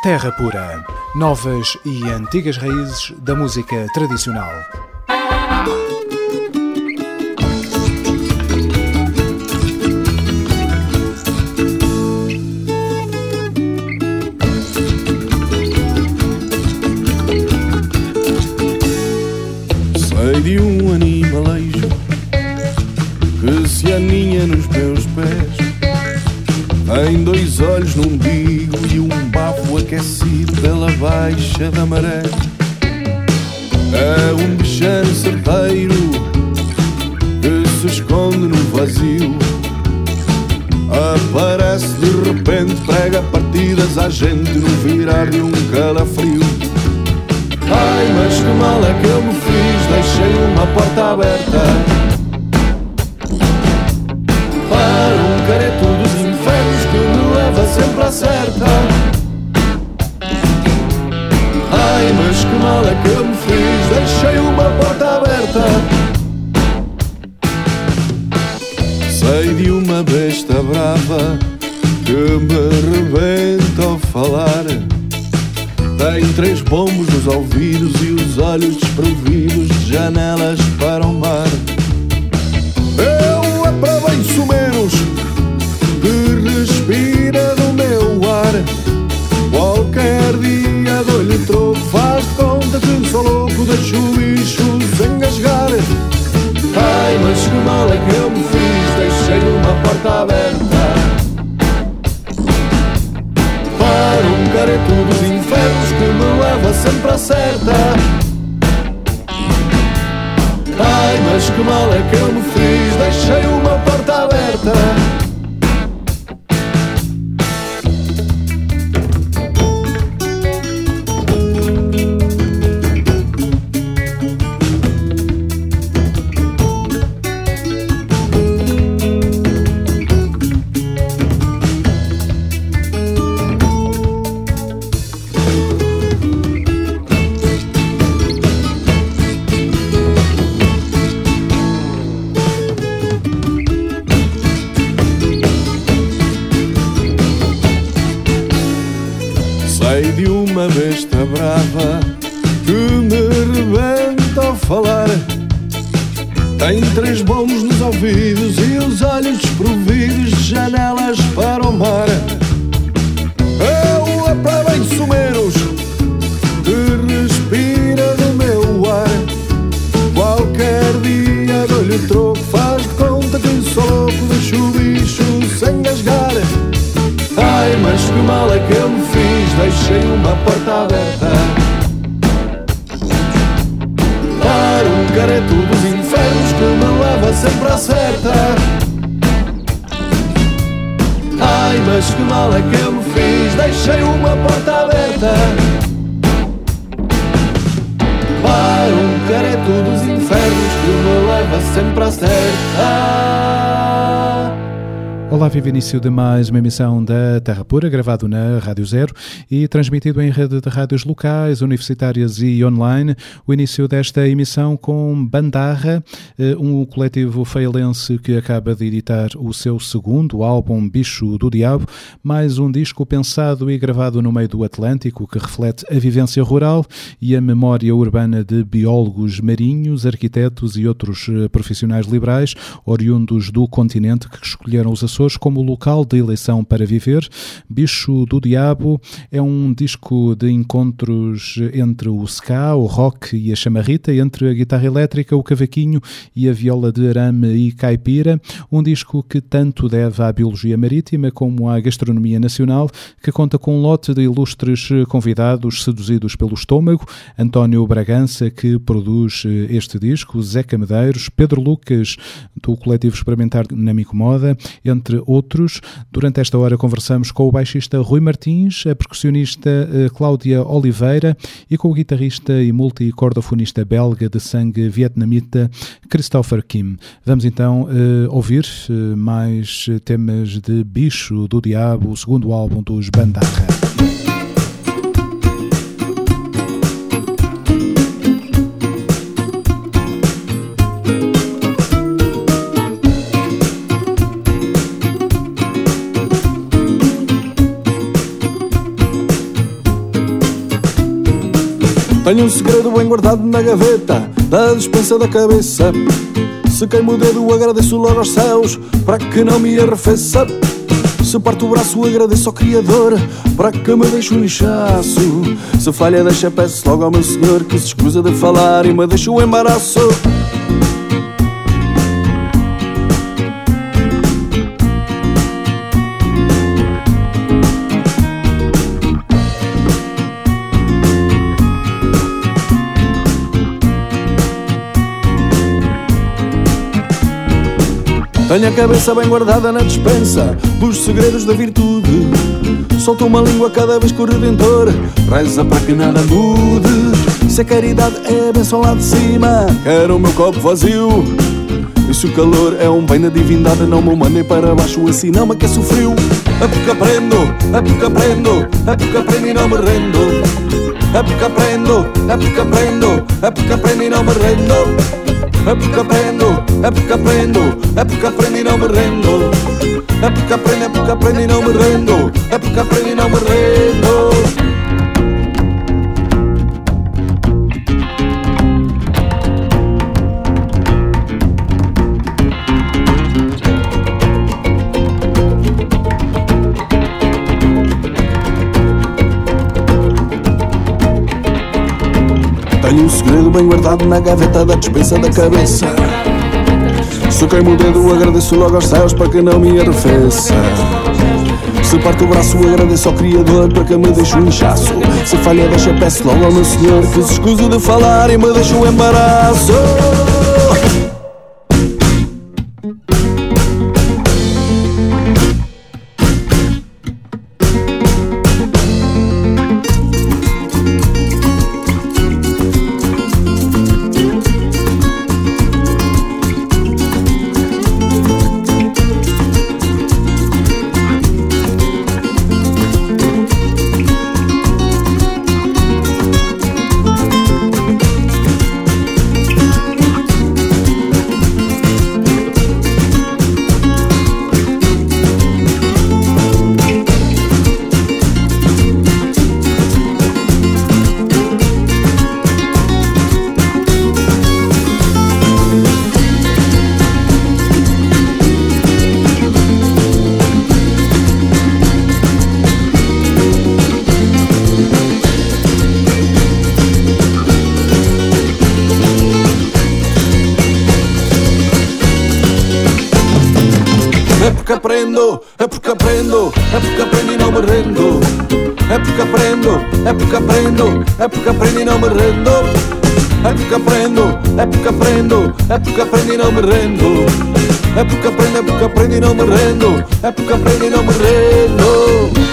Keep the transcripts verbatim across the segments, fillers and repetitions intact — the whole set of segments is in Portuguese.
Terra Pura. Novas e antigas raízes da música tradicional. Sei de um animalejo que se aninha nos meus pés. Tem dois olhos no umbigo e um bafo aquecido pela baixa da maré. É um bichano certeiro que se esconde no vazio. Aparece de repente, prega partidas à gente no virar de um calafrio. Ai, mas que mal é que eu me fiz, deixei uma porta aberta para um careto dos infernos que me leva sempre à certa. Ai, mas que mal é que eu me fiz, deixei uma porta aberta. Sei de uma besta brava que me rebenta ao falar. Tem três bombos nos ouvidos e os olhos desprovidos de janelas para o mar. Eu é para bem menos que respira do meu ar. Qualquer dia dou-lhe troco, faz de conta que sou louco, deixo o bicho engasgar. Ai, mas que mal é que eu me fiz, deixei uma porta aberta para um careto dos infernos que me leva sempre à certa. Ai, mas que mal é que eu me fiz, deixei uma porta aberta. Sei de uma besta brava que me rebenta ao falar. Tem três bombos nos ouvidos e os olhos desprovidos de janelas para o mar. Eu é para bem menos que respira do meu ar. Qualquer dia dou-lhe troco, faz de conta que sou louco, deixo o bicho sem engasgar. Ai, mas que mal é que eu me fiz, deixei uma porta aberta para um careto dos infernos que me leva sempre à certa. Ai, mas que mal é que eu me fiz, deixei uma porta aberta para um careto dos infernos que me leva sempre à certa. Olá, viva início de mais uma emissão da Terra Pura, gravado na Rádio Zero e transmitido em rede de rádios locais, universitárias e online. O início desta emissão com Bandarra, um coletivo feialense que acaba de editar o seu segundo álbum, Bicho do Diabo, mais um disco pensado e gravado no meio do Atlântico que reflete a vivência rural e a memória urbana de biólogos marinhos, arquitetos e outros profissionais liberais oriundos do continente que escolheram os Açores como local de eleição para viver. Bicho do Diabo é um disco de encontros entre o ska, o rock e a chamarrita, entre a guitarra elétrica, o cavaquinho e a viola de arame e caipira. Um disco que tanto deve à biologia marítima como à gastronomia nacional, que conta com um lote de ilustres convidados seduzidos pelo estômago. António Bragança, que produz este disco, Zeca Medeiros, Pedro Lucas, do coletivo experimentar Na Me Incomoda, entre outros. Durante esta hora conversamos com o baixista Rui Martins, a percussionista Cláudia Oliveira e com o guitarrista e multicordofonista belga de sangue vietnamita Christopher Kim. Vamos então uh, ouvir uh, mais temas de Bicho do Diabo, o segundo álbum dos Bandarra. Tenho um segredo bem guardado na gaveta da despensa da cabeça. Se queimo o dedo agradeço logo aos céus para que não me arrefeça. Se parto o braço agradeço ao Criador para que me deixe um inchaço. Se falha deixa peço logo ao meu Senhor que se escusa de falar e me deixa o embaraço. Tenho a cabeça bem guardada na despensa dos segredos da virtude. Solto uma língua cada vez que o Redentor reza para que nada mude. Se a caridade é a bênção lá de cima, quero o meu copo vazio. E se o calor é um bem da divindade, não me mandem para baixo, assim não me aqueço frio. É porque aprendo, é porque aprendo, é porque aprendo e não me rendo. É porque aprendo, é porque aprendo, é porque aprendo e não me rendo. É porque aprendo, é porque aprendo, é porque aprendo e não me rendo. É porque aprendo, é porque aprendo e não me rendo. É porque aprendo e não me rendo. Tenho um segredo bem guardado na gaveta da despensa da cabeça. Se queimo o dedo agradeço logo aos céus para que não me arrefeça. Se parto o braço agradeço ao Criador para que me deixe um inchaço. Se falha deixa peço logo ao meu Senhor que se escusa de falar e me deixe o embaraço. É porque aprendo, é porque aprendo, é porque aprendo e não me rendo. É porque aprendo, é porque aprendo, é porque aprendo e não me rendo. É porque aprendo, é porque aprendo, é porque aprendo e não me rendo. É porque aprendo, é porque aprendo e não me rendo. É porque aprendo e não me rendo.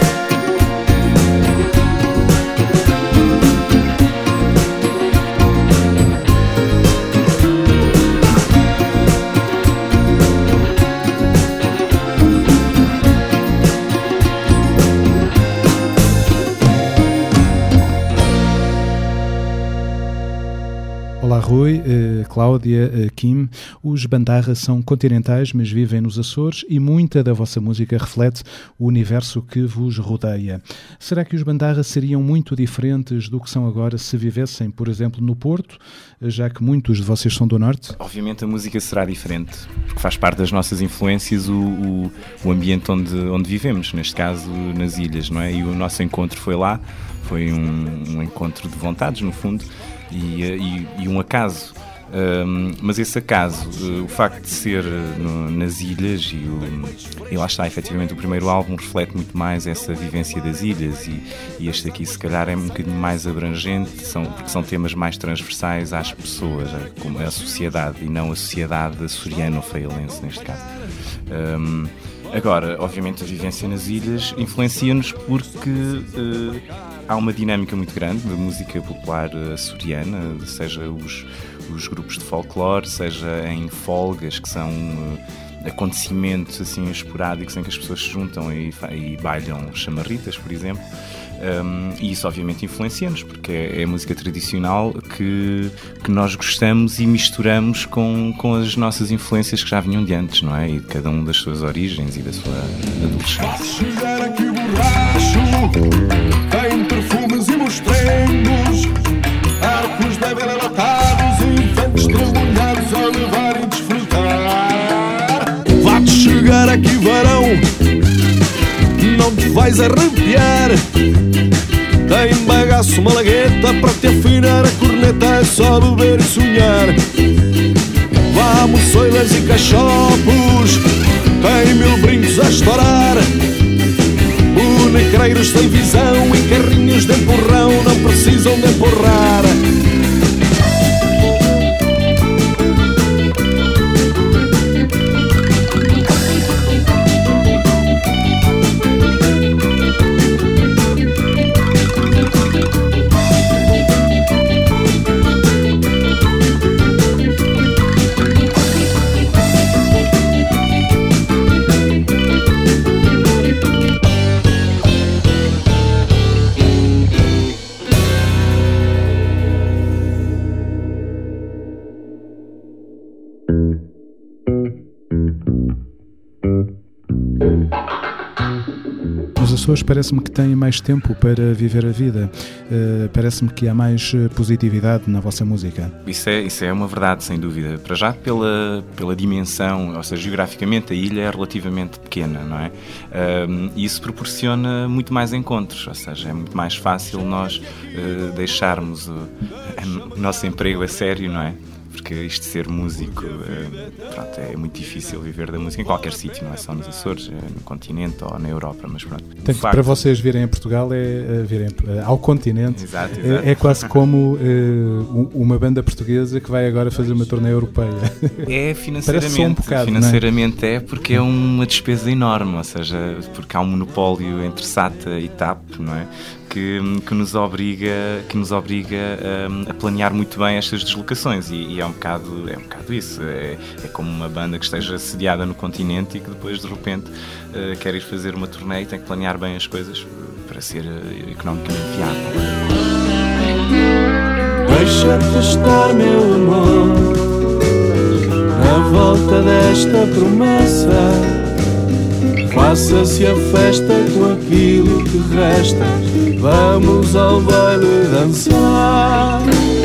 Olá Rui, uh, Cláudia, uh, Kim. Os Bandarra são continentais, mas vivem nos Açores e muita da vossa música reflete o universo que vos rodeia. Será que os Bandarra seriam muito diferentes do que são agora se vivessem, por exemplo, no Porto, já que muitos de vocês são do Norte? Obviamente a música será diferente, porque faz parte das nossas influências o, o, o ambiente onde, onde vivemos, neste caso nas ilhas, não é? E o nosso encontro foi lá, foi um, um encontro de vontades, no fundo, e, e, e um acaso. Um, mas esse acaso, uh, o facto de ser no, nas ilhas e, o, e lá está, efetivamente o primeiro álbum reflete muito mais essa vivência das ilhas e, e este aqui se calhar é um bocadinho mais abrangente, são, porque são temas mais transversais às pessoas, como a sociedade e não a sociedade açoriano-faialense neste caso. Um, agora, obviamente a vivência nas ilhas influencia-nos porque uh, há uma dinâmica muito grande da música popular açoriana, seja os os grupos de folclore, seja em folgas, que são uh, acontecimentos assim esporádicos em que as pessoas se juntam e, e bailham chamarritas, por exemplo. Um, e isso obviamente influencia-nos, porque é, é música tradicional que, que nós gostamos e misturamos com, com as nossas influências que já vinham de antes, não é? E de cada um das suas origens e da sua adolescência. Chegar aqui borracho, tem perfumes e mostrendos, não te vais arrepiar. Tem bagaço, malagueta, para te afinar a corneta é só beber e sonhar. Vamos, soilas e cachopos, tem mil brincos a estourar. Bonecreiros sem visão e carrinhos de empurrão não precisam de empurrar. Os Açores parece-me que têm mais tempo para viver a vida, uh, parece-me que há mais positividade na vossa música. Isso é, isso é uma verdade, sem dúvida. Para já pela, pela dimensão, ou seja, geograficamente a ilha é relativamente pequena, não é? Uh, e isso proporciona muito mais encontros, ou seja, é muito mais fácil nós uh, deixarmos o, o nosso emprego a sério, não é? Porque isto de ser músico, pronto, é muito difícil viver da música em qualquer sítio, não é só nos Açores, no continente ou na Europa, mas pronto. Portanto, facto, para vocês virem a Portugal, é, virem ao continente, exato, exato. É, é quase como uh, uma banda portuguesa que vai agora fazer uma turnê europeia. É, financeiramente, um bocado, financeiramente é? é porque é uma despesa enorme, ou seja, porque há um monopólio entre S A T A e T A P, não é? Que, que nos obriga, que nos obriga um, a planear muito bem estas deslocações e, e é, um bocado, é um bocado isso, é, é como uma banda que esteja sediada no continente e que depois de repente uh, quer ir fazer uma turnê e tem que planear bem as coisas para ser uh, economicamente viável. Deixa-te estar, meu amor, na volta desta promessa. Faça-se a festa com aquilo que resta. Vamos ao baile dançar.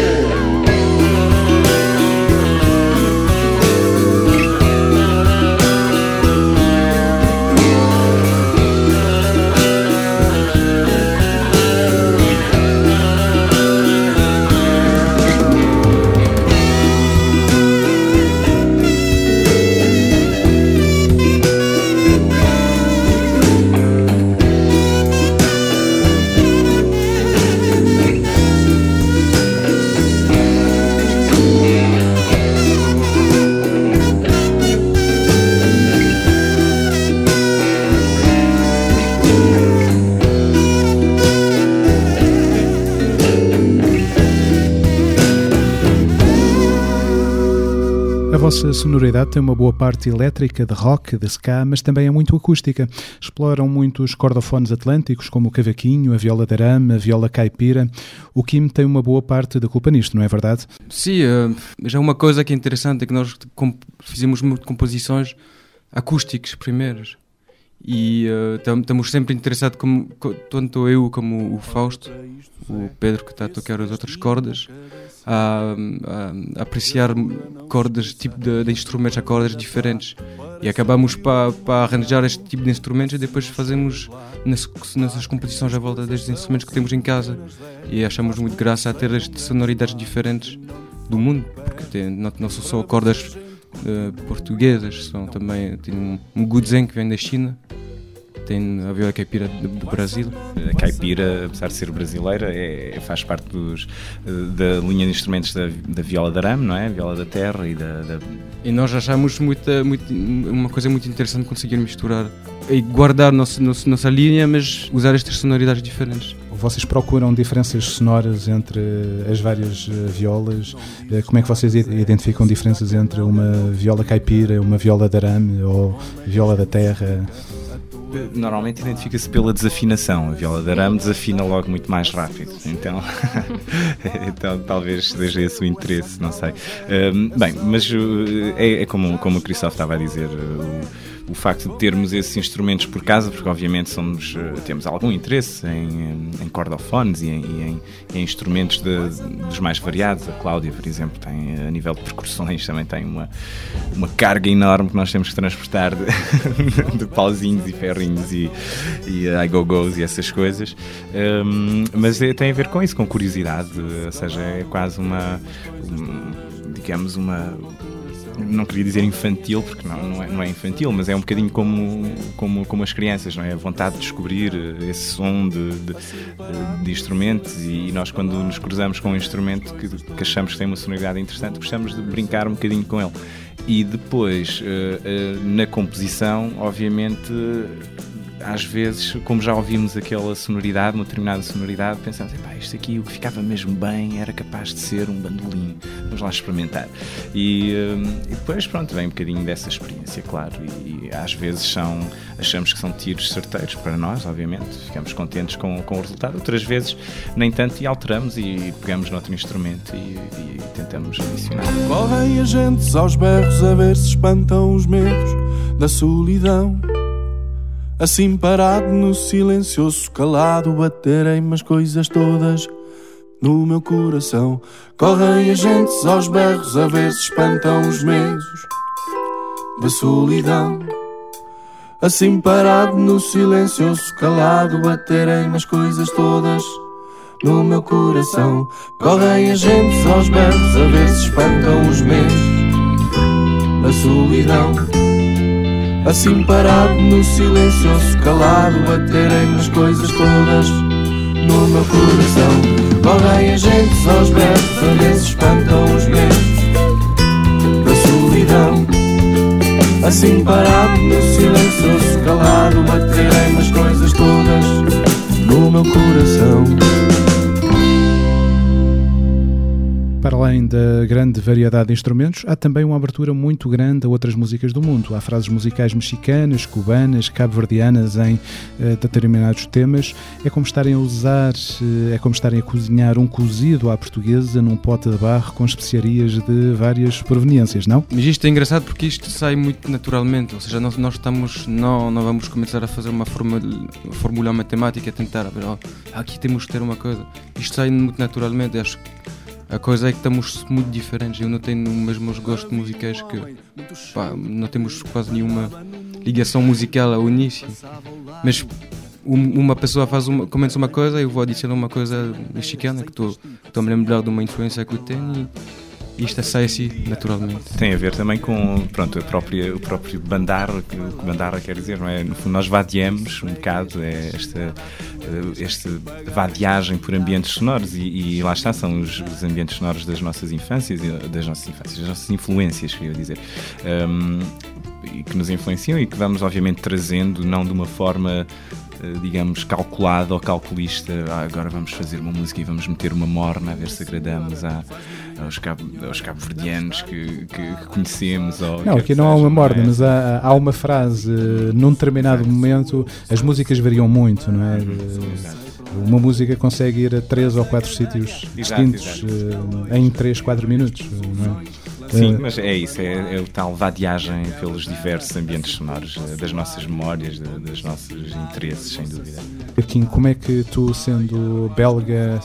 A vossa sonoridade tem uma boa parte elétrica, de rock, de ska, mas também é muito acústica. Exploram muitos cordofones atlânticos, como o cavaquinho, a viola de arame, a viola caipira. O Kim tem uma boa parte da culpa nisto, não é verdade? Sim, uh, já uma coisa que é interessante é que nós comp- fizemos muito composições acústicas primeiras. E estamos uh, sempre interessados, como, tanto eu como o Fausto, o Pedro que está a tocar as outras cordas, a, a, a apreciar cordas, tipo de, de instrumentos a cordas diferentes. E acabamos para pa arranjar este tipo de instrumentos e depois fazemos nas, nessas composições à volta destes instrumentos que temos em casa. E achamos muito graça a ter estas sonoridades diferentes do mundo, porque tem, não, não são só cordas Uh, portuguesas, são também, tem um, um guzheng que vem da China, tem a viola caipira do, do Brasil. A caipira, apesar de ser brasileira, é, faz parte dos, da linha de instrumentos da, da viola de arame, não é? A viola da terra e da... da... E nós achamos muita, muito, uma coisa muito interessante conseguir misturar e guardar nossa, nossa, nossa linha, mas usar estas sonoridades diferentes. Vocês procuram diferenças sonoras entre as várias violas? Como é que vocês identificam diferenças entre uma viola caipira, uma viola de arame ou viola da terra? Normalmente identifica-se pela desafinação. A viola de arame desafina logo muito mais rápido, então, então talvez seja esse o interesse, não sei. Um, bem, mas é, é como, como o Christophe estava a dizer, o, o facto de termos esses instrumentos por casa, porque obviamente somos, temos algum interesse em, em cordofones e em, e em, em instrumentos de, dos mais variados. A Cláudia, por exemplo, tem, a nível de percussões, também tem uma, uma carga enorme que nós temos que transportar de, de pauzinhos e ferrinhos e, e i-go-go's e essas coisas. Um, mas é, tem a ver com isso, com curiosidade, ou seja, é quase uma, um, digamos, uma... não queria dizer infantil, porque não, não, é, não é infantil, mas é um bocadinho como, como, como as crianças, não é? A vontade de descobrir esse som de, de, de instrumentos, e nós, quando nos cruzamos com um instrumento que, que achamos que tem uma sonoridade interessante, gostamos de brincar um bocadinho com ele. E depois, na composição, obviamente, às vezes, como já ouvimos aquela sonoridade, uma determinada sonoridade, pensamos, epá, isto aqui o que ficava mesmo bem era capaz de ser um bandolim, vamos lá experimentar. E, e depois, pronto, vem um bocadinho dessa experiência, claro, e, e às vezes são, achamos que são tiros certeiros para nós, obviamente, ficamos contentes com, com o resultado, outras vezes nem tanto, e alteramos e pegamos noutro instrumento e, e tentamos adicionar. Correm agentes aos berros a ver se espantam os medos da solidão. Assim parado no silencioso calado, baterem-me as coisas todas no meu coração. Correm agentes aos berros a ver se espantam os medos da solidão. Assim parado no silencioso calado, baterem-me as coisas todas no meu coração. Correm agentes aos berros a ver se espantam os medos da solidão. Assim parado no silencioso calado, baterem-me as coisas todas no meu coração. Correm agentes aos berros a ver se espantam os medos da solidão. Assim parado no silencioso calado, baterem-me as coisas todas no meu coração. Para além da grande variedade de instrumentos, há também uma abertura muito grande a outras músicas do mundo. Há frases musicais mexicanas, cubanas, cabo-verdianas em uh, determinados temas. É como estarem a usar, uh, é como estarem a cozinhar um cozido à portuguesa num pote de barro com especiarias de várias proveniências, não? Mas isto é engraçado porque isto sai muito naturalmente, ou seja, nós, nós estamos, não, não vamos começar a fazer uma fórmula, fórmula matemática, a tentar, ver, oh, aqui temos que ter uma coisa. Isto sai muito naturalmente, acho que a coisa é que estamos muito diferentes. Eu não tenho os mesmos gostos musicais que... Pá, não temos quase nenhuma ligação musical ao início. Mas uma pessoa faz uma, começa uma coisa, eu vou adicionar uma coisa mexicana, que estou a me lembrar de uma influência que eu tenho, e isto sai assim naturalmente. Tem a ver também com, pronto, a própria, o próprio bandar, o que bandar quer dizer, não é? No fundo, nós vadiamos um bocado, é esta, esta vadiagem por ambientes sonoros, e, e lá está, são os, os ambientes sonoros das nossas infâncias, das nossas infâncias, das nossas influências, queria dizer, um, e que nos influenciam e que vamos, obviamente, trazendo, não de uma forma, digamos, calculada ou calculista. Ah, agora vamos fazer uma música e vamos meter uma morna a ver se agradamos a, aos, cabo, aos cabo-verdianos que, que, que conhecemos. Ou não, aqui não há uma morna, mas há, há uma frase, num determinado Exato. momento, as músicas variam muito, não é? Uhum. Uma música consegue ir a três ou quatro sítios exato, distintos exato. em três, quatro minutos, não é? Sim, mas é isso, é, é o tal vadiagem pelos diversos ambientes sonoros, das nossas memórias, dos nossos interesses, sem dúvida. Kim, como é que tu, sendo belga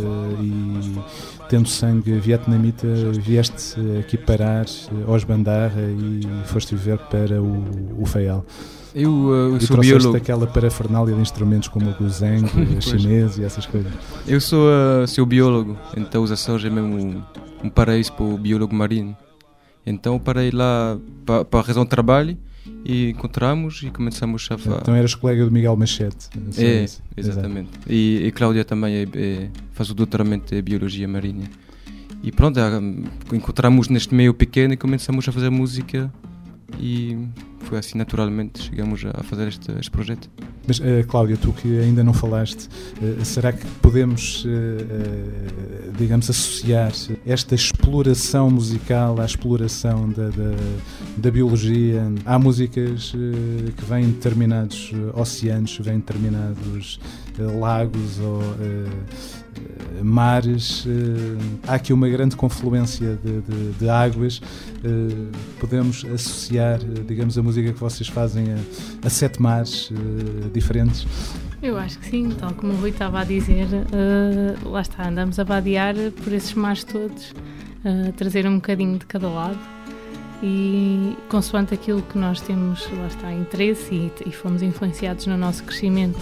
e tendo sangue vietnamita, vieste aqui parar aos Bandarra e foste viver para o, o Faial? Eu, uh, eu e sou biólogo. Aquela parafernália de instrumentos como o guzeng, chinês e essas coisas. Eu sou, uh, sou biólogo, então os Açores é mesmo um, um paraíso para o biólogo marinho. Então parei lá para, para a razão de trabalho e encontramos e começamos a fazer. Então eras colega do Miguel Machete. É, isso. Exatamente. E, e Cláudia também é, é, faz o doutoramento em Biologia Marinha. E pronto, encontramos neste meio pequeno e começamos a fazer música e foi assim naturalmente chegamos a fazer este, este projeto. Mas, uh, Cláudia, tu que ainda não falaste, uh, será que podemos, uh, uh, digamos, associar esta exploração musical à exploração da, da, da biologia? Há músicas uh, que vêm de determinados oceanos, vêm de determinados uh, lagos ou uh, mares. Uh, há aqui uma grande confluência de, de, de águas. Uh, podemos associar, uh, digamos, a música que vocês fazem a, a sete mares uh, diferentes? Eu acho que sim, tal como o Rui estava a dizer, uh, lá está, andamos a vadear por esses mares todos, uh, trazer um bocadinho de cada lado e consoante aquilo que nós temos, lá está, interesse e, e fomos influenciados no nosso crescimento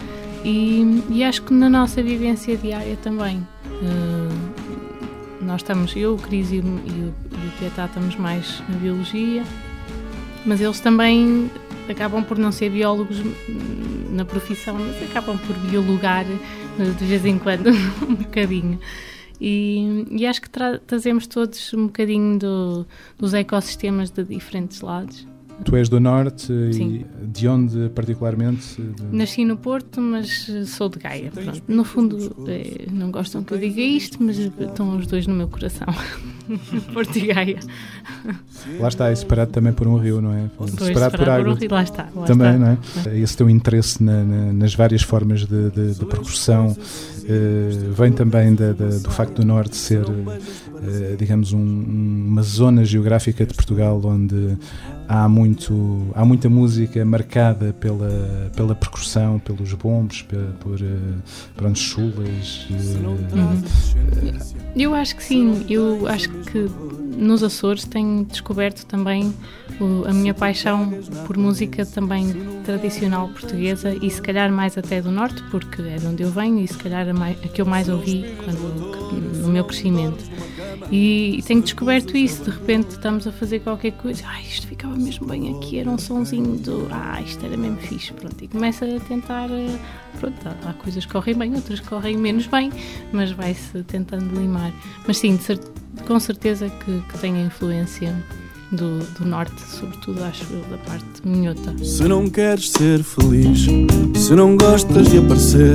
e, e acho que na nossa vivência diária também. Uh, nós estamos, eu, o Cris e o, e o Pietá estamos mais na biologia, mas eles também acabam por não ser biólogos na profissão, mas acabam por biologar de vez em quando um bocadinho. E, e acho que tra- trazemos todos um bocadinho do, dos ecossistemas de diferentes lados. Tu és do Norte. Sim. E de onde particularmente? De... Nasci no Porto, mas sou de Gaia. Pronto. No fundo, é, não gostam que eu diga isto, mas estão os dois no meu coração. Porto e Gaia. Lá está, é separado também por um rio, não é? Pois, separado, separado por água. Por um rio, lá está. Lá também, está. Não é? Esse teu interesse na, na, nas várias formas de, de, de percussão uh, vem também da, da, do facto do Norte ser, uh, digamos, um, uma zona geográfica de Portugal onde há, muito, há muita música marcada pela, pela percussão, pelos bombos, por, por, por as chulas. Uh, uhum. Eu acho que sim, eu acho que nos Açores tenho descoberto também o, a minha paixão por música também tradicional portuguesa e se calhar mais até do Norte, porque é de onde eu venho e se calhar a, mais, a que eu mais ouvi quando, no meu crescimento. E, e tenho descoberto isso, de repente estamos a fazer qualquer coisa, ah, isto ficava mesmo bem aqui, era um sonzinho do, ah, isto era mesmo fixe, pronto, e começa a tentar, pronto, há, há coisas que correm bem, outras que correm menos bem, mas vai-se tentando limar. Mas sim, de cer- com certeza que, que tem a influência do, do Norte, sobretudo acho eu, da parte minhota. Se não queres ser feliz, se não gostas de aparecer,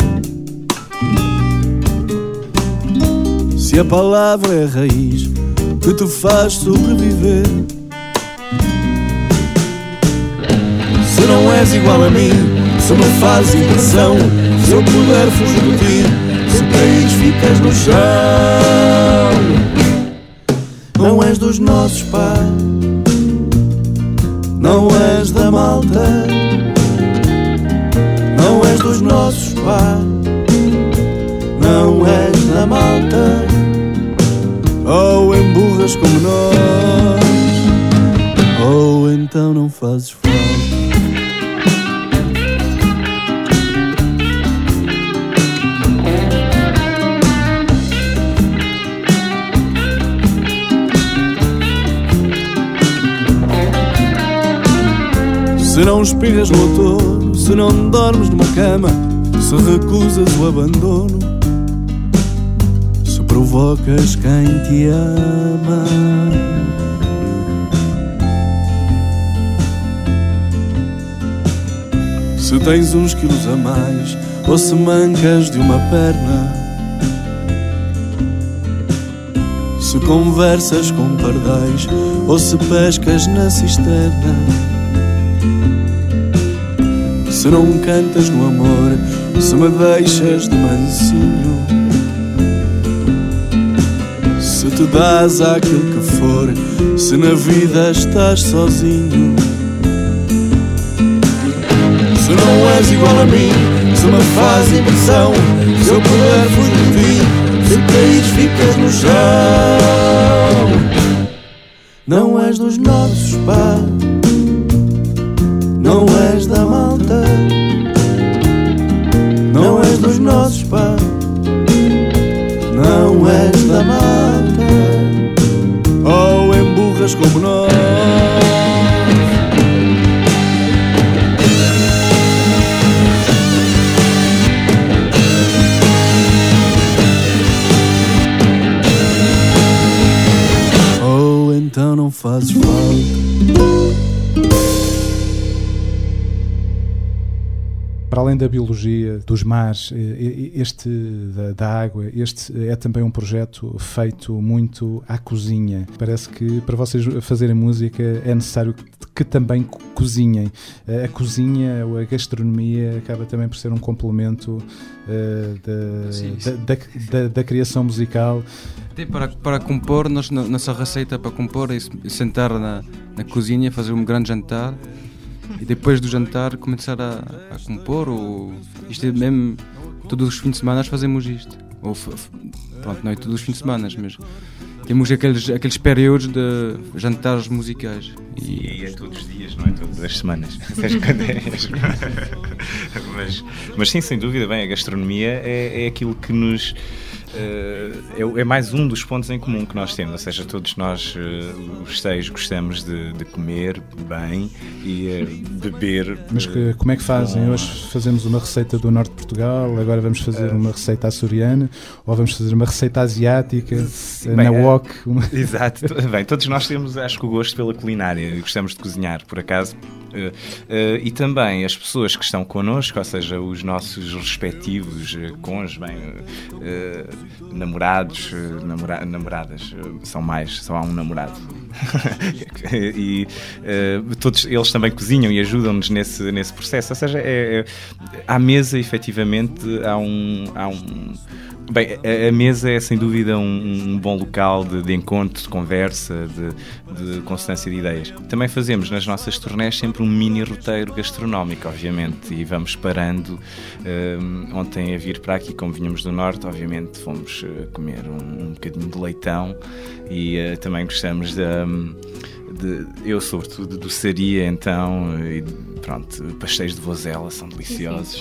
se a palavra é a raiz que te faz sobreviver, se não és igual a mim, se me faz impressão, se eu puder fugir de ti, se caís ficas no chão. Não és dos nossos, pá, não és da malta, não és dos nossos, pá, não és da malta. Ou emburras como nós, ou então não fazes falta. Se não espirras no outono, se não dormes numa cama, se recusas o abandono, se provocas quem te ama, se tens uns quilos a mais, ou se mancas de uma perna, se conversas com pardais, ou se pescas na cisterna, se não cantas no amor, se me deixas de mansinho, se te dás àquilo que for, se na vida estás sozinho, se não és igual a mim, se me faz impressão, se eu puder fugir de ti, se caís ficas no chão. Não és dos nossos, pá, não és da malta, não és dos nossos, pá, não és da malta. Ou emburras como nós. Ou então não fazes falta. para além da biologia, dos mares, este da, da água, este é também um projeto feito muito à cozinha. Parece que para vocês fazerem música é necessário que, que também cozinhem. A cozinha, a gastronomia acaba também por ser um complemento uh, da, sim, sim. Da, da, da, da criação musical. Para, para compor, nós, nossa receita para compor é sentar na, na cozinha, fazer um grande jantar e depois do jantar começar a, a compor. Ou, isto é mesmo, todos os fins de semana fazemos isto. Ou, pronto, não é todos os fins de semana, mas temos aqueles, aqueles períodos de jantares musicais. E, e é todos os dias, não é todas as semanas. mas, mas sim, sem dúvida, bem, a gastronomia é, é aquilo que nos... Uh, é, é mais um dos pontos em comum que nós temos, ou seja, todos nós, uh, os seis, gostamos de, de comer bem e uh, beber. Mas que, como é que fazem? Com... Hoje fazemos uma receita do norte de Portugal, agora vamos fazer uh... uma receita açoriana, ou vamos fazer uma receita asiática, sim, na bem, wok. Uma... Exato, bem, todos nós temos, acho que, o gosto pela culinária, gostamos de cozinhar, por acaso. Uh, uh, e também as pessoas que estão connosco, ou seja, os nossos respectivos uh, cônjuges, bem, uh, uh, namorados, uh, namora- namoradas, uh, são mais, só há um namorado. e uh, todos eles também cozinham e ajudam-nos nesse, nesse processo. Ou seja, é, é, à mesa, efetivamente, há um... Há um Bem, a, a mesa é sem dúvida um, um bom local de, de encontro, de conversa, de, de consonância de ideias. Também fazemos nas nossas turnés sempre um mini roteiro gastronómico, obviamente, e vamos parando. Um, ontem a vir para aqui, como vinhamos do norte, obviamente fomos uh, comer um, um bocadinho de leitão e uh, também gostamos de, um, de... Eu sobretudo de doçaria, então, e pronto, pastéis de vozela são deliciosos.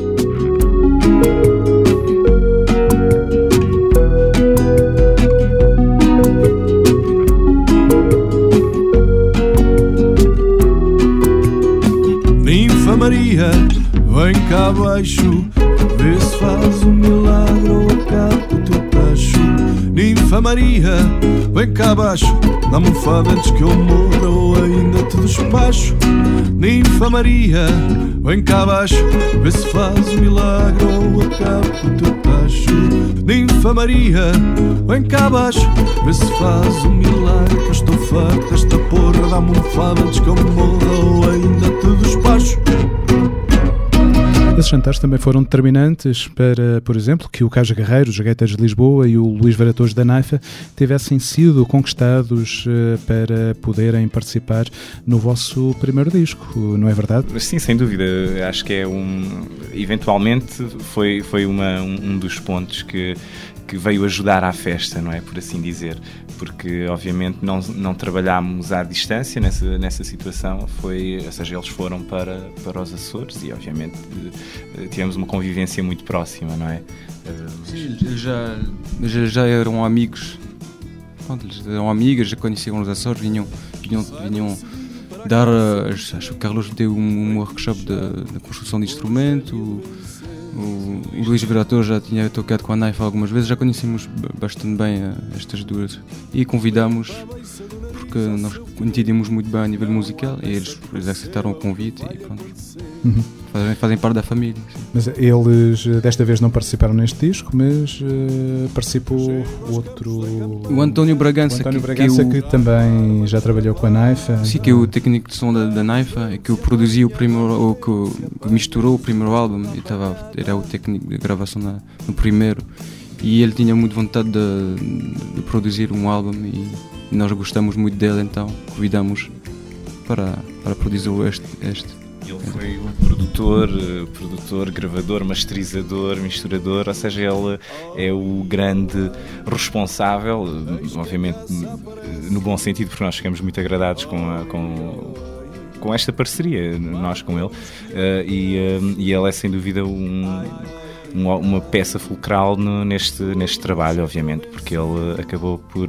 Maria, vem cá abaixo, vê se faz um milagre ou acaba o teu tacho. Ninfa Maria, vem cá abaixo, dá-me um fado antes que eu morra ou ainda te despacho. Ninfa Maria, vem cá abaixo, vê se faz um milagre ou acaba o teu tacho. Ninfa Maria, vem cá abaixo, vê se faz um milagre que eu estou farto desta porra. Dá-me um fado antes que eu morra ou ainda te despacho. Esses jantares também foram determinantes para, por exemplo, que o Caja Guerreiro, os Gaiteiros de Lisboa e o Luís Varatojo da Naifa tivessem sido conquistados uh, para poderem participar no vosso primeiro disco, não é verdade? Sim, sem dúvida. Acho que é um... Eventualmente foi, foi uma, um, um dos pontos que, que veio ajudar à festa, não é? Por assim dizer. Porque, obviamente, não, não trabalhámos à distância nessa, nessa situação. Foi, ou seja, eles foram para, para os Açores e, obviamente, tivemos uma convivência muito próxima, não é? Sim, já, já, já eram amigos. Pronto, eles eram amigos, já conheciam os Açores, vinham, vinham, vinham dar... Acho que o Carlos deu um, um workshop de, de construção de instrumento. O, o Luís Varatojo já tinha tocado com a Naifa algumas vezes, já conhecemos bastante bem estas duas e convidámos porque nós entendemos muito bem a nível musical e eles, eles aceitaram o convite e pronto. Uhum. Fazem, fazem parte da família. Sim. Mas eles desta vez não participaram neste disco, mas uh, participou outro... O António Bragança, o António que, Bragança que, que também já trabalhou com a Naifa. Sim, que é o técnico de som da, da Naifa, que produziu o primeiro, ou que, que misturou o primeiro álbum, e estava, era o técnico de gravação na, no primeiro, e ele tinha muito vontade de, de produzir um álbum e nós gostamos muito dele, então convidamos para, para produzir este, este. Ele foi o produtor, produtor, gravador, masterizador, misturador, ou seja, ele é o grande responsável, obviamente no bom sentido, porque nós ficamos muito agradados com, a, com, com esta parceria, nós com ele, e, e ele é sem dúvida um, uma peça fulcral no, neste, neste trabalho, obviamente, porque ele acabou por...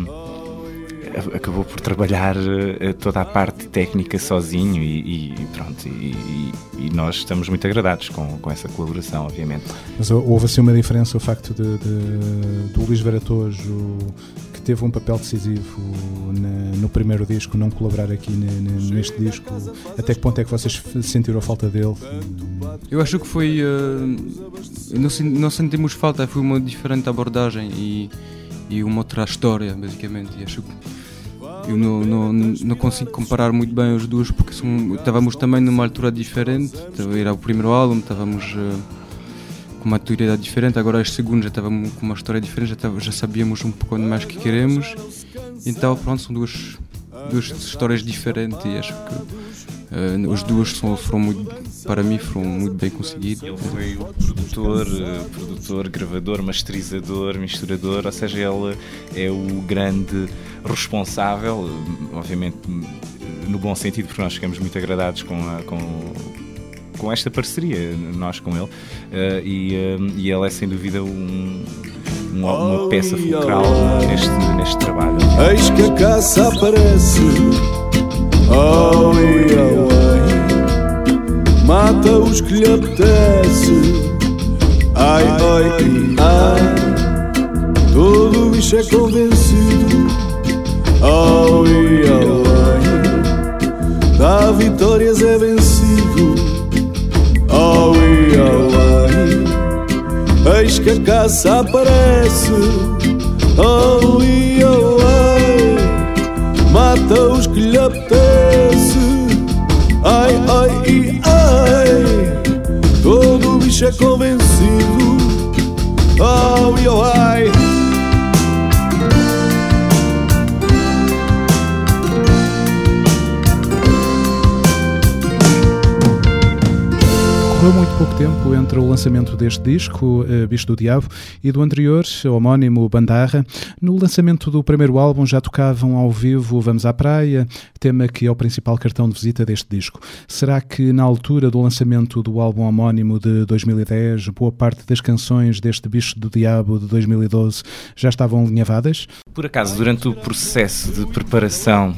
acabou por trabalhar uh, toda a parte técnica sozinho e, e pronto, e, e, e nós estamos muito agradados com, com essa colaboração, obviamente. Mas houve assim uma diferença, o facto de, de, do Luís Varatojo, que teve um papel decisivo na, no primeiro disco, não colaborar aqui ne, ne, neste disco? Até que ponto é que vocês sentiram a falta dele? Eu acho que foi... Uh, não, não sentimos falta, foi uma diferente abordagem e, e uma outra história, basicamente. E acho que eu não, não, não consigo comparar muito bem os dois, porque são, estávamos também numa altura diferente. Era o primeiro álbum, estávamos... Uh, com uma maturidade diferente, agora este segundo já estávamos com uma história diferente, já, tava, já sabíamos um pouco mais o que queremos, então pronto, são duas, duas histórias diferentes e acho que uh, os duas são, foram muito, para mim foram muito bem conseguidos. Ele foi o produtor, uh, produtor, gravador, masterizador, misturador, ou seja, ele é o grande responsável, obviamente no bom sentido, porque nós ficamos muito agradados com a, com com esta parceria, nós com ele, uh, e, uh, e ele é sem dúvida um, uma, uma peça fulcral neste, neste trabalho. Eis que a caça aparece, oh, oh, oh, mata os que lhe apetece, ai, ai, ai, todo bicho é convencido, oh, oh, oh, dá vitórias é vencido. Oh, oh, oh, eis que a caça aparece, oh, oh, oh, mata os que lhe apetece, ai, ai, ai, todo bicho é convencido, oh, oh, ai. Correu muito pouco tempo entre o lançamento deste disco, uh, Bicho do Diabo, e do anterior, o homónimo Bandarra. No lançamento do primeiro álbum já tocavam ao vivo Vamos à Praia, tema que é o principal cartão de visita deste disco. Será que na altura do lançamento do álbum homónimo de dois mil e dez, boa parte das canções deste Bicho do Diabo de dois mil e doze já estavam alinhavadas? Por acaso, durante o processo de preparação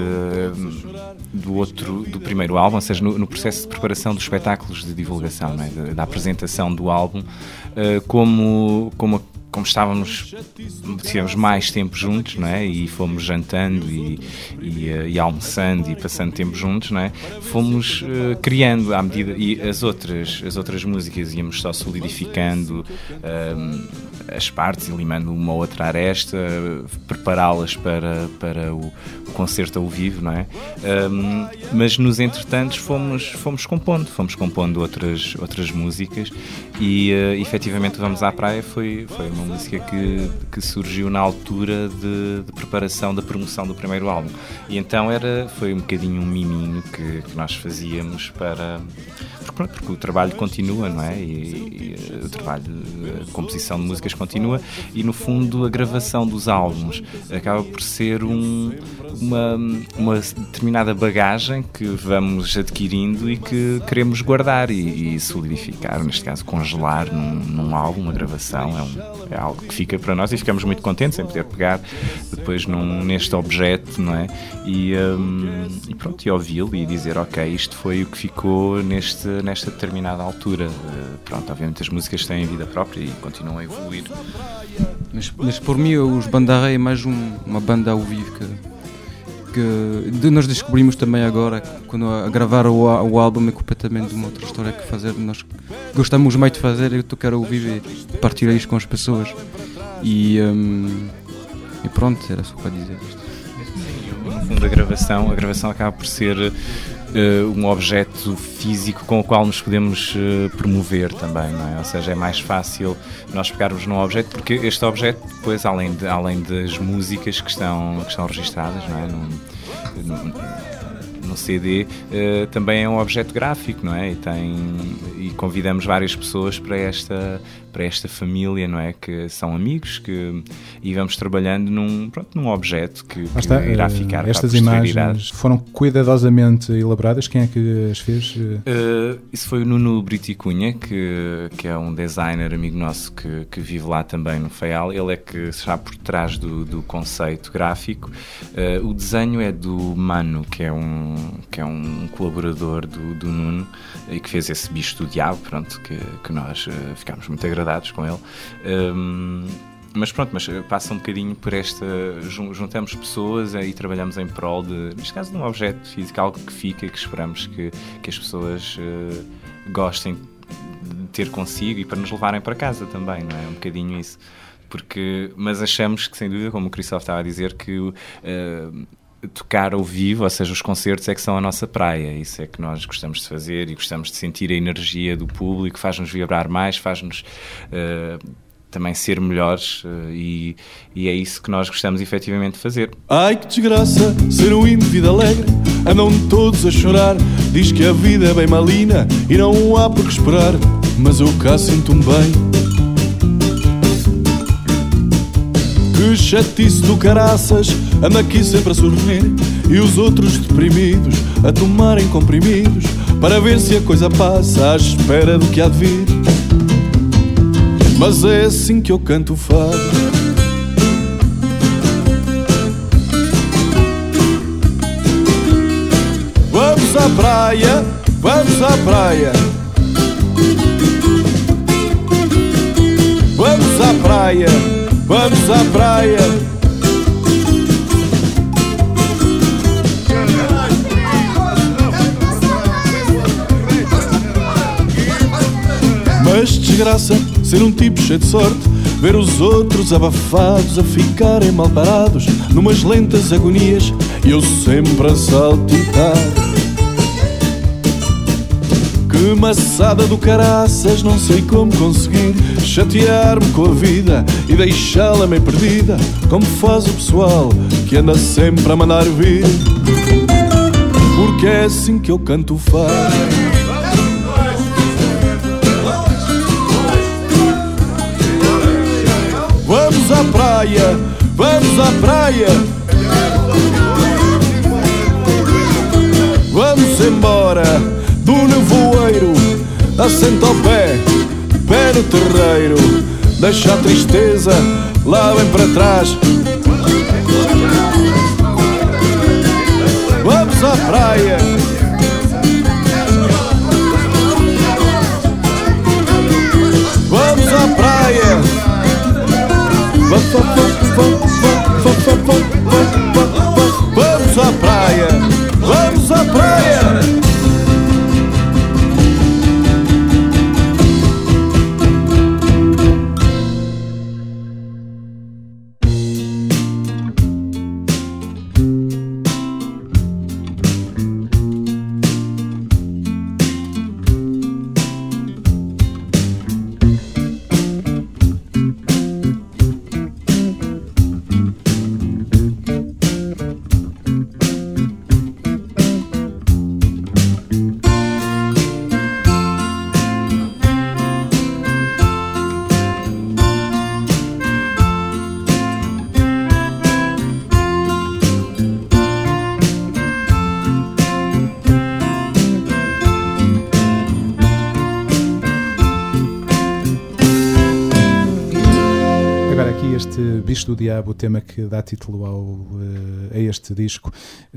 de, do, outro, do primeiro álbum, ou seja, no, no processo de preparação dos espetáculos de divulgação, não é? da, da apresentação do álbum, uh, como, como, como estávamos, tivemos mais tempo juntos, não é? E fomos jantando e, e, uh, e almoçando e passando tempo juntos, não é? Fomos uh, criando à medida, e as outras, as outras músicas íamos só solidificando uh, as partes e limando uma ou outra aresta, prepará-las para, para o, o concerto ao vivo, não é? Um, mas nos entretantos fomos, fomos compondo, fomos compondo outras, outras músicas e uh, efetivamente Vamos à Praia foi, foi uma música que, que surgiu na altura de, de preparação da promoção do primeiro álbum. E então era, foi um bocadinho um miminho que, que nós fazíamos para... Porque, porque o trabalho continua, não é? E, e o trabalho, a composição de músicas continua e, no fundo, a gravação dos álbuns acaba por ser um, uma, uma determinada bagagem que vamos adquirindo e que queremos guardar e, e solidificar, neste caso, congelar num, num álbum, uma gravação. É, um, é algo que fica para nós e ficamos muito contentes em poder pegar depois num, neste objeto, não é? E, um, e pronto, e ouvi-lo e dizer, ok, isto foi o que ficou neste nesta determinada altura. Uh, pronto, obviamente as músicas têm vida própria e continuam a evoluir. Mas, mas por mim os Bandarra é mais um, uma banda ao vivo que, que de, nós descobrimos também agora, quando a, a gravar o, o álbum é completamente uma outra história que fazer. Nós gostamos mais de fazer e tocar ao vivo e partilhar isto com as pessoas. E, um, e pronto, era só para dizer isto. No fundo, a gravação, a gravação acaba por ser Uh, um objeto físico com o qual nos podemos uh, promover também, não é? Ou seja, é mais fácil nós pegarmos num objeto, porque este objeto, depois, além, de, além das músicas que estão, que estão registradas, não é? Num, num, no C D, uh, também é um objeto gráfico, não é? E, tem, e convidamos várias pessoas para esta, para esta família, não é? Que são amigos que, e vamos trabalhando num, pronto, num objeto que, que está, irá ficar uh, estas para a posteridade. Imagens foram cuidadosamente elaboradas? Quem é que as fez? Uh, isso foi o Nuno Briticunha, que, que é um designer amigo nosso que, que vive lá também no Faial. Ele é que está por trás do, do conceito gráfico. Uh, o desenho é do Mano, que é um, que é um colaborador do, do Nuno e que fez esse Bicho do Diabo, pronto, que, que nós uh, ficámos muito agradados com ele. Um, mas pronto, mas passa um bocadinho por esta... Juntamos pessoas e trabalhamos em prol de, neste caso, de um objeto físico, algo que fica, que esperamos que, que as pessoas uh, gostem de ter consigo e para nos levarem para casa também, não é? Um bocadinho isso. Porque, mas achamos que, sem dúvida, como o Cristóvão estava a dizer, que uh, tocar ao vivo, ou seja, os concertos é que são a nossa praia. Isso é que nós gostamos de fazer e gostamos de sentir a energia do público, faz-nos vibrar mais, faz-nos uh, também ser melhores uh, e, e é isso que nós gostamos efetivamente de fazer. Ai, que desgraça, ser um indivíduo alegre, andam todos a chorar, diz que a vida é bem malina e não há por que esperar, mas eu cá sinto-me bem. Que chatice do caraças, anda aqui sempre a sorrir e os outros deprimidos a tomarem comprimidos para ver se a coisa passa à espera do que há de vir. Mas é assim que eu canto o fado. Vamos à praia, vamos à praia, vamos à praia, vamos à praia. Mas desgraça ser um tipo cheio de sorte, ver os outros abafados a ficarem mal parados numas lentas agonias e eu sempre a saltitar. Que maçada do caraças, não sei como conseguir chatear-me com a vida e deixá-la meio perdida, como faz o pessoal que anda sempre a mandar vir. Porque é assim que eu canto o fado. Vamos à praia, vamos à praia, vamos embora do nevoeiro, assenta ao pé, pé no terreiro, deixa a tristeza lá bem para trás. Vamos à praia, vamos à praia. Vamos à praia, vamos à praia. Bicho do Diabo, o tema que dá título ao, a este disco,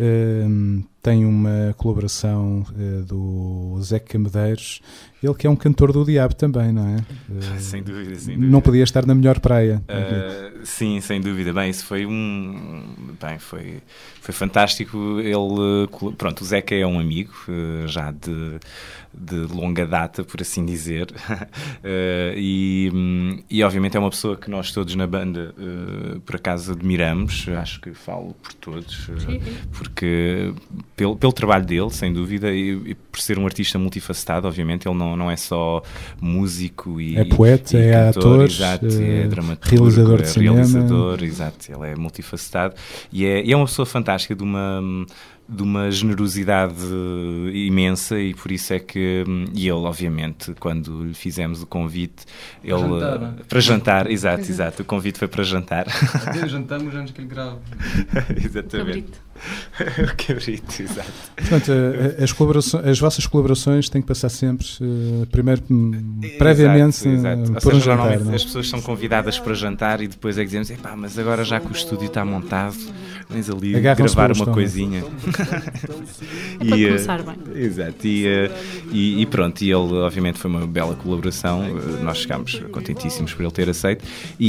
tem uma colaboração do Zeca Medeiros, ele que é um cantor do diabo também, não é? Sem dúvida, sem dúvida. Não podia estar na melhor praia. Uh, sim, sem dúvida. Bem, isso foi um... Bem, foi, foi fantástico. Ele... Pronto, o Zeca é um amigo, já de... de longa data, por assim dizer, uh, e, e obviamente é uma pessoa que nós todos na banda uh, por acaso admiramos, acho que falo por todos, uh, porque pelo, pelo trabalho dele, sem dúvida, e, e por ser um artista multifacetado, obviamente ele não, não é só músico e é poeta, e é cantor, ator, exato, uh, é dramaturgo, realizador de é cinema. realizador, exato, ele é multifacetado e é, e é uma pessoa fantástica, de uma de uma generosidade imensa, e por isso é que, e ele obviamente quando lhe fizemos o convite para ele, jantar, para jantar, exato, exato, o convite foi para jantar. Até jantamos antes que ele grave. Exatamente. O cabrito, exato. Portanto, as, colaborações, as vossas colaborações têm que passar sempre uh, primeiro, previamente, exato, exato. Uh, por um jantar. Normalmente não? As pessoas são convidadas para jantar e depois é que dizemos, epá, mas agora já que o estúdio está montado, vens ali Agarram-se gravar pelo uma estômago. coisinha. e, para começar bem. Exato, e, e, e pronto, e ele obviamente foi uma bela colaboração, nós ficámos contentíssimos por ele ter aceito,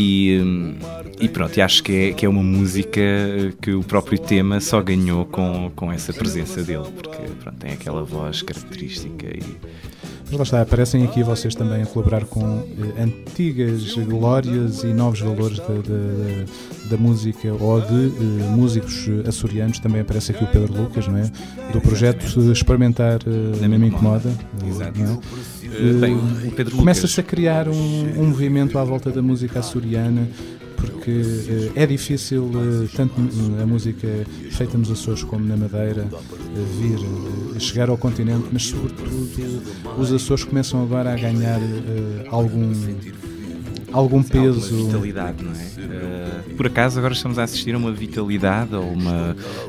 e, e pronto, e acho que é, que é uma música que o próprio tema só ganhou com, com essa presença dele, porque pronto, tem aquela voz característica e... Mas lá está, aparecem aqui vocês também a colaborar com eh, antigas glórias e novos valores da, da, da música ou de eh, músicos açorianos. Também aparece aqui o Pedro Lucas, não é? Do projeto Experimentar eh, Nem Me Incomoda. Exato. Não é? Uh, bem, o Pedro Começa-se a criar um, um movimento à volta da música açoriana, porque uh, é difícil, uh, tanto a música feita nos Açores como na Madeira, uh, vir, uh, chegar ao continente, mas sobretudo os Açores começam agora a ganhar uh, algum, algum peso. Alguma vitalidade, não é? Uh, por acaso agora estamos a assistir a uma vitalidade ou uma...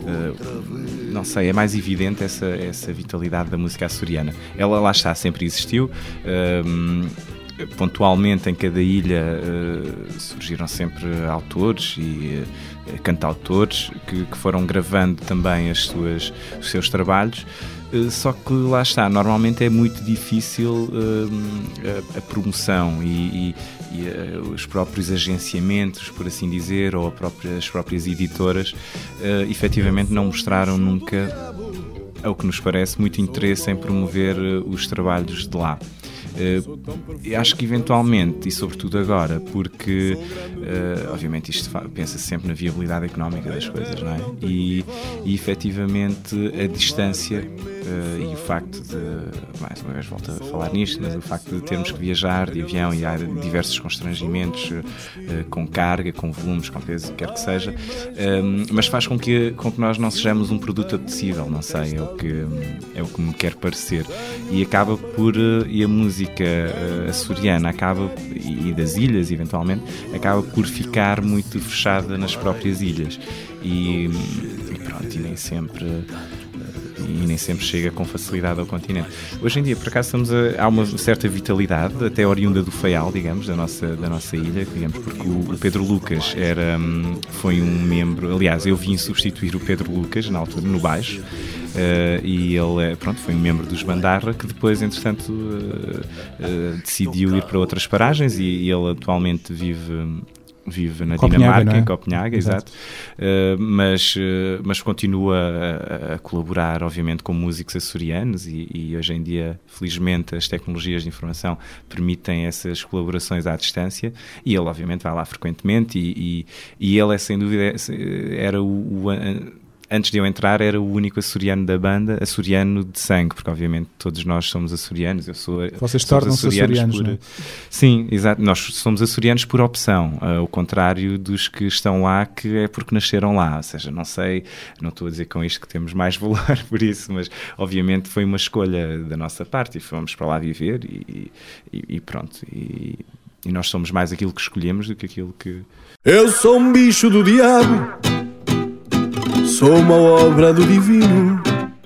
Uh, não sei, é mais evidente essa, essa vitalidade da música açoriana. Ela lá está, sempre existiu. Uh, pontualmente em cada ilha uh, surgiram sempre autores e uh, cantautores que, que foram gravando também as suas, os seus trabalhos, uh, só que lá está, normalmente é muito difícil uh, a, a promoção e, e, e uh, os próprios agenciamentos, por assim dizer, ou a própria, as próprias editoras uh, efetivamente não mostraram nunca, ao que nos parece, muito interesse em promover uh, os trabalhos de lá. Uh, acho que eventualmente, e sobretudo agora, porque uh, obviamente isto pensa sempre na viabilidade económica das coisas, não é? E, e efetivamente a distância uh, e o facto de, mais uma vez volto a falar nisto, mas o facto de termos que viajar de avião e há diversos constrangimentos uh, com carga, com volumes, com peso, quer que seja, um, mas faz com que, com que nós não sejamos um produto apetecível, não sei, é o que, é o que me quer parecer, e acaba por, uh, e a música Uh, açoriana acaba, e das ilhas eventualmente, acaba por ficar muito fechada nas próprias ilhas e, e pronto, e nem sempre uh, e nem sempre chega com facilidade ao continente. Hoje em dia, por acaso, estamos a, há uma certa vitalidade, até oriunda do Faial, digamos, da nossa, da nossa ilha, digamos, porque o, o Pedro Lucas era, foi um membro, aliás, eu vim substituir o Pedro Lucas, na altura, no baixo, Uh, e ele pronto, foi um membro dos Bandarra que depois, entretanto, uh, uh, decidiu ir para outras paragens e, e ele atualmente vive, vive na Copenhaga, Dinamarca, é? em Copenhaga, exato, exato. Uh, mas, uh, mas continua a, a colaborar, obviamente, com músicos açorianos e, e hoje em dia, felizmente, as tecnologias de informação permitem essas colaborações à distância e ele, obviamente, vai lá frequentemente e, e, e ele é, sem dúvida, era o... o antes de eu entrar, era o único açoriano da banda, açoriano de sangue, porque obviamente todos nós somos açorianos. Eu sou, Vocês tornam-se açorianos, açorianos por... não é? Sim, exato. Nós somos açorianos por opção, ao contrário dos que estão lá, que é porque nasceram lá. Ou seja, não sei, não estou a dizer com isto que temos mais valor por isso, mas obviamente foi uma escolha da nossa parte e fomos para lá viver e, e, e pronto. E, e nós somos mais aquilo que escolhemos do que aquilo que... Eu sou um bicho do diabo, sou uma obra do divino.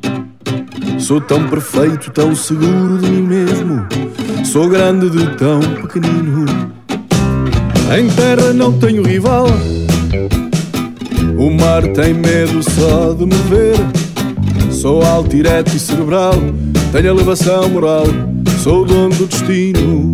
Sou tão perfeito, tão seguro de mim mesmo. Sou grande de tão pequenino. Em terra não tenho rival, o mar tem medo só de me ver. Sou alto, direto e cerebral, tenho elevação moral, sou o dono do destino.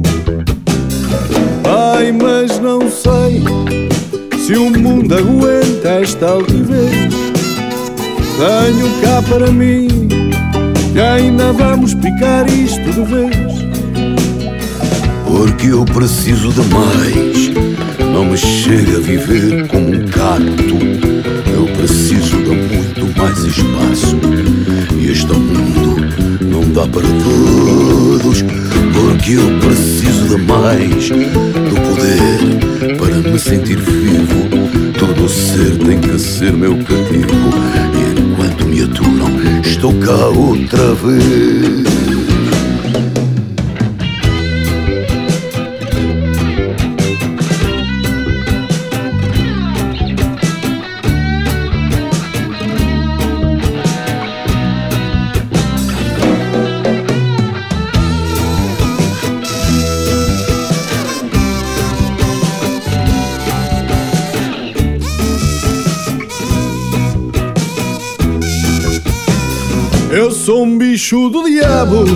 Ai, mas não sei se o mundo aguenta esta altivez. Tenho cá para mim que ainda vamos picar isto de vez. Porque eu preciso de mais, não me chega a viver como um cacto. Eu preciso de muito mais espaço e este mundo não dá para todos. Porque eu preciso de mais, do poder para me sentir vivo. Todo ser tem que ser meu cativo. E enquanto me aturam, estou cá outra vez. Eu sou um bicho do diabo,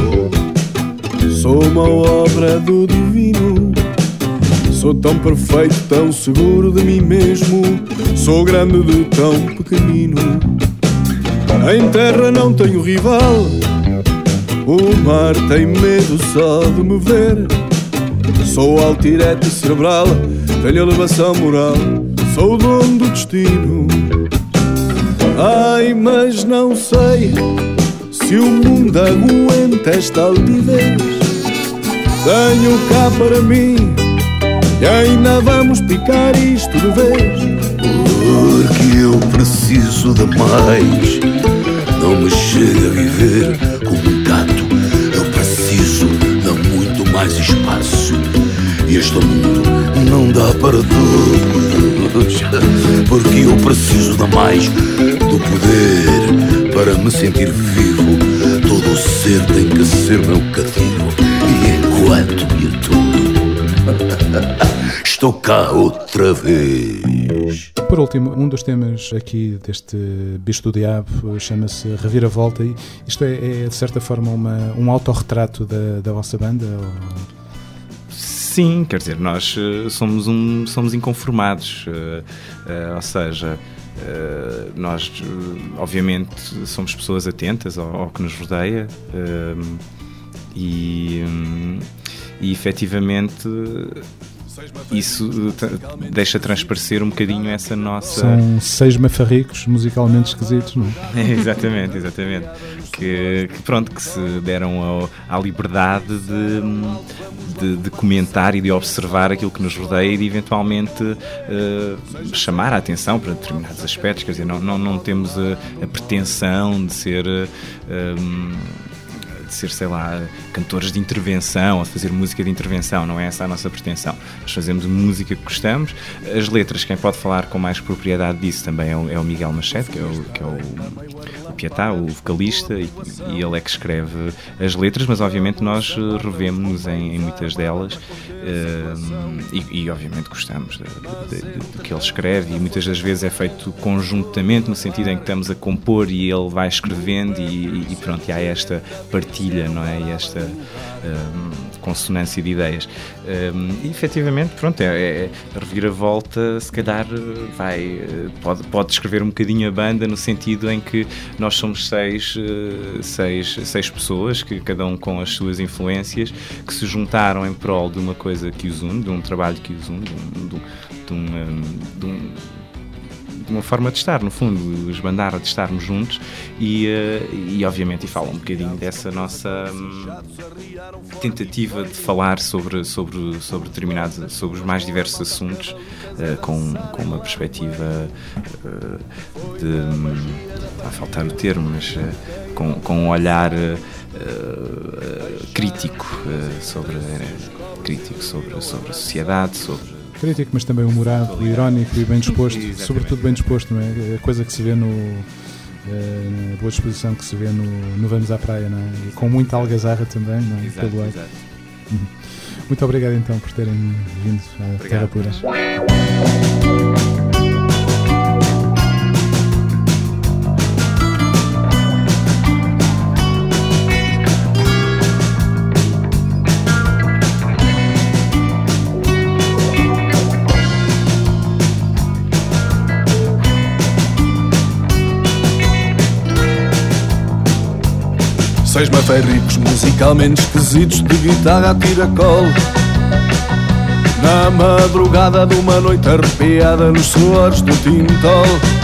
sou uma obra do divino. Sou tão perfeito, tão seguro de mim mesmo. Sou grande de tão pequenino. Em terra não tenho rival, o mar tem medo só de me ver. Sou altirete cerebral, tenho elevação moral, sou o dono do destino. Ai, mas não sei se o mundo aguenta esta altivez. Tenho cá para mim e ainda vamos picar isto de vez. Porque eu preciso de mais, não me chega a viver como um gato. Eu preciso de muito mais espaço, e este mundo não dá para todos. Porque eu preciso de mais do poder para me sentir vivo. Todo ser tem que ser meu cativo, e enquanto me aturo, estou cá outra vez. Por último, um dos temas aqui deste Bicho do Diabo chama-se Reviravolta. E isto é, é de certa forma uma, um autorretrato da, da vossa banda? Ou... Sim, quer dizer, nós uh, somos, um, somos inconformados, uh, uh, ou seja, uh, nós uh, obviamente somos pessoas atentas ao, ao que nos rodeia, uh, e, um, e efetivamente isso t- deixa transparecer um bocadinho essa nossa... São seis mafarricos musicalmente esquisitos, não é? É, exatamente, exatamente. Que, que pronto, que se deram ao, à liberdade de, de, de comentar e de observar aquilo que nos rodeia e de eventualmente uh, chamar a atenção para determinados aspectos. Quer dizer, não, não, não temos a, a pretensão de ser... Uh, um, de ser, sei lá, cantores de intervenção ou de fazer música de intervenção, não é essa a nossa pretensão. Nós fazemos música que gostamos. As letras, quem pode falar com mais propriedade disso também é o, é o Miguel Machete, que é o, que é o, o Pietá, o vocalista, e, e ele é que escreve as letras, mas obviamente nós revemos-nos em, em muitas delas, uh, e, e obviamente gostamos de, de, de, do que ele escreve, e muitas das vezes é feito conjuntamente, no sentido em que estamos a compor e ele vai escrevendo, e, e pronto, e há esta partilha, não é? E esta um, consonância de ideias. Um, e efetivamente, pronto, é, é, a reviravolta, se calhar, vai, pode, pode descrever um bocadinho a banda, no sentido em que nós somos seis, seis, seis pessoas, que cada um com as suas influências, que se juntaram em prol de uma coisa que os une, de um trabalho que os une, de um, de um, de um uma forma de estar, no fundo, esbandar, de estarmos juntos, e, e obviamente e fala um bocadinho dessa nossa hum, tentativa de falar sobre, sobre, sobre determinados, sobre os mais diversos assuntos, uh, com, com uma perspectiva uh, de, hum, está a faltar o termo, mas uh, com, com um olhar uh, uh, crítico, uh, sobre, uh, crítico sobre, sobre a sociedade, sobre crítico, mas também humorado, irónico e bem disposto, Exatamente. Sobretudo bem disposto, não é? A coisa que se vê no, na boa disposição que se vê no, no Vamos à Praia, não é? E com muita algazarra também, não é? Exato, Pelo ar. exato. Muito obrigado então por terem vindo à Obrigado. Terra Pura. Seis mafarricos musicalmente esquisitos, de guitarra a tiracolo, na madrugada de uma noite arrepiada nos suores do Tintol.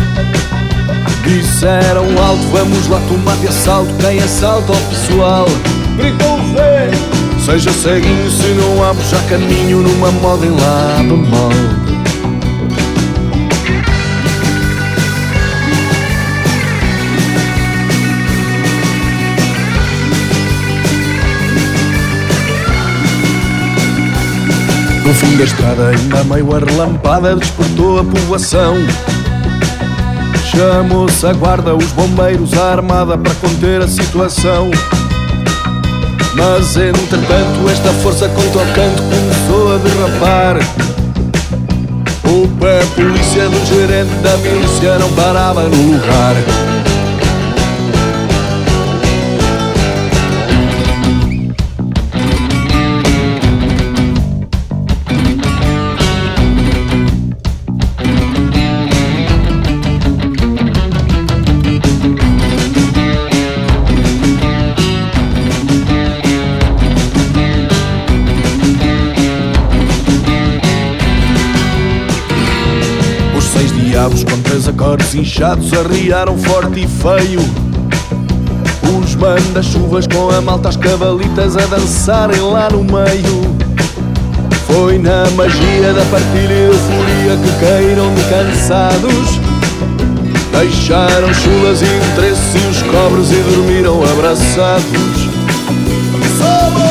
Disseram alto, vamos lá tomar de assalto, quem assalta o pessoal? Gritou o rei, seja ceguinho se não abro já caminho numa moda em lá bemol. No fim da estrada, ainda meio arrelampada, despertou a povoação. Chamou-se a guarda, os bombeiros, a armada para conter a situação. Mas entretanto esta força contra o canto começou a derrapar. O pé polícia do gerente da milícia não parava no lugar. Os acordes inchados arriaram forte e feio. Os manda-chuvas com a malta, as cavalitas a dançarem lá no meio. Foi na magia da partilha e euforia que caíram de cansados. Deixaram chulas e interesses e os cobres e dormiram abraçados. Solo!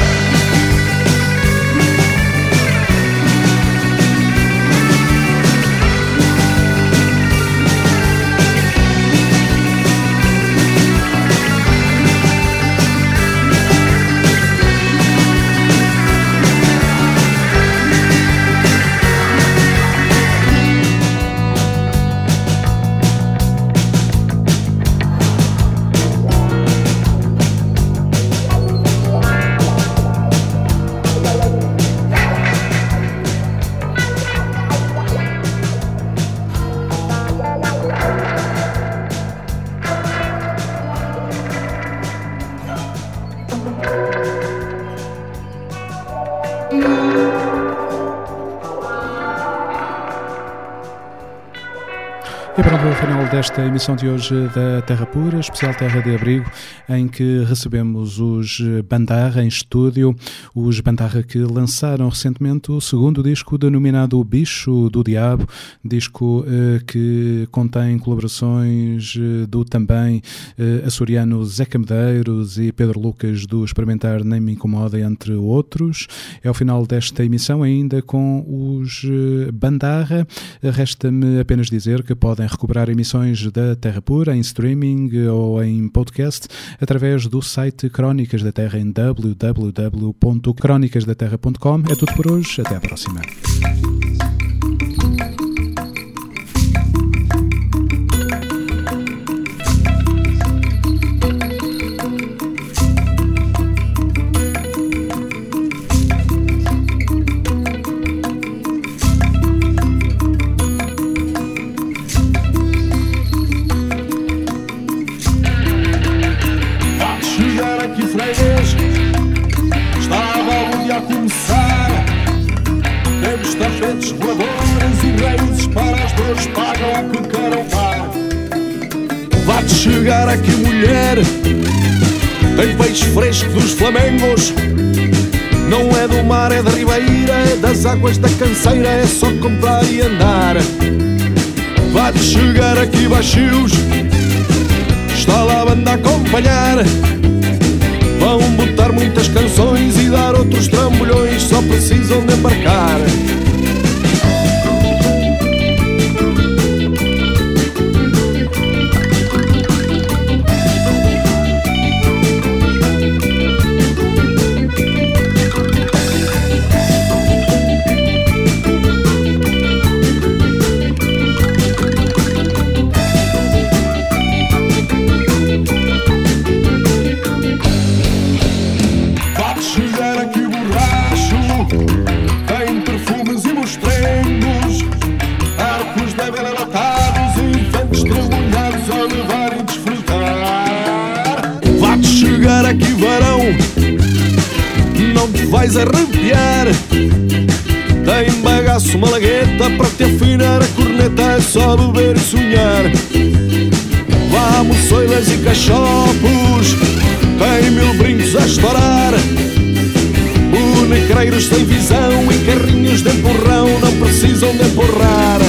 E pronto, ao final desta emissão de hoje da Terra Pura, especial Terra de Abrigo, em que recebemos os Bandarra em estúdio, os Bandarra que lançaram recentemente o segundo disco denominado O Bicho do Diabo, disco eh, que contém colaborações eh, do também eh, açoriano Zeca Medeiros e Pedro Lucas do Experimentar Nem Me Incomoda, entre outros. É ao final desta emissão ainda com os eh, Bandarra. Resta-me apenas dizer que podem recuperar emissões da Terra Pura em streaming ou em podcast através do site Crónicas da Terra em w w w ponto crónicas da terra ponto com. É tudo por hoje, até à próxima. Tapetes voadores e raízes para as dores pagam o que queiram dar. Vai-te chegar aqui, mulher, tem peixe fresco dos Flamengos. Não é do mar, é da ribeira, é das águas da canseira, é só comprar e andar. Vai-te chegar aqui, baixos, está lá a banda a acompanhar. Vão botar muitas canções e dar outros trambolhões, só precisam de embarcar. Aqui varão, não te vais arrepiar. Tem bagaço, malagueta para te afinar a corneta, é só beber e sonhar. Vamos, soilas e cachopos, tem mil brincos a estourar. Bonecreiros sem visão e carrinhos de empurrão não precisam de empurrar.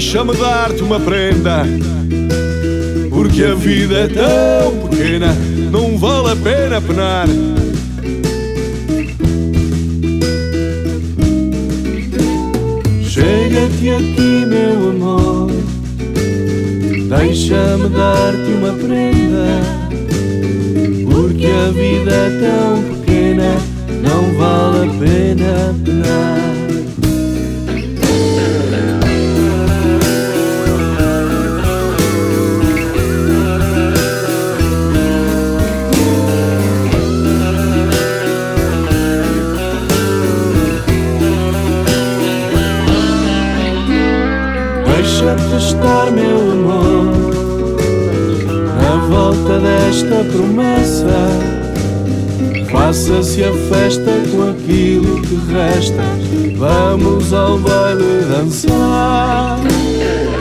Deixa-me dar-te uma prenda, porque a vida é tão pequena, não vale a pena penar. Chega-te aqui, meu amor, deixa-me dar-te uma prenda, porque a vida é tão pequena, não vale a pena penar. Deixa-te estar, meu amor, na volta desta promessa. Faça-se a festa com aquilo que resta, vamos ao baile dançar.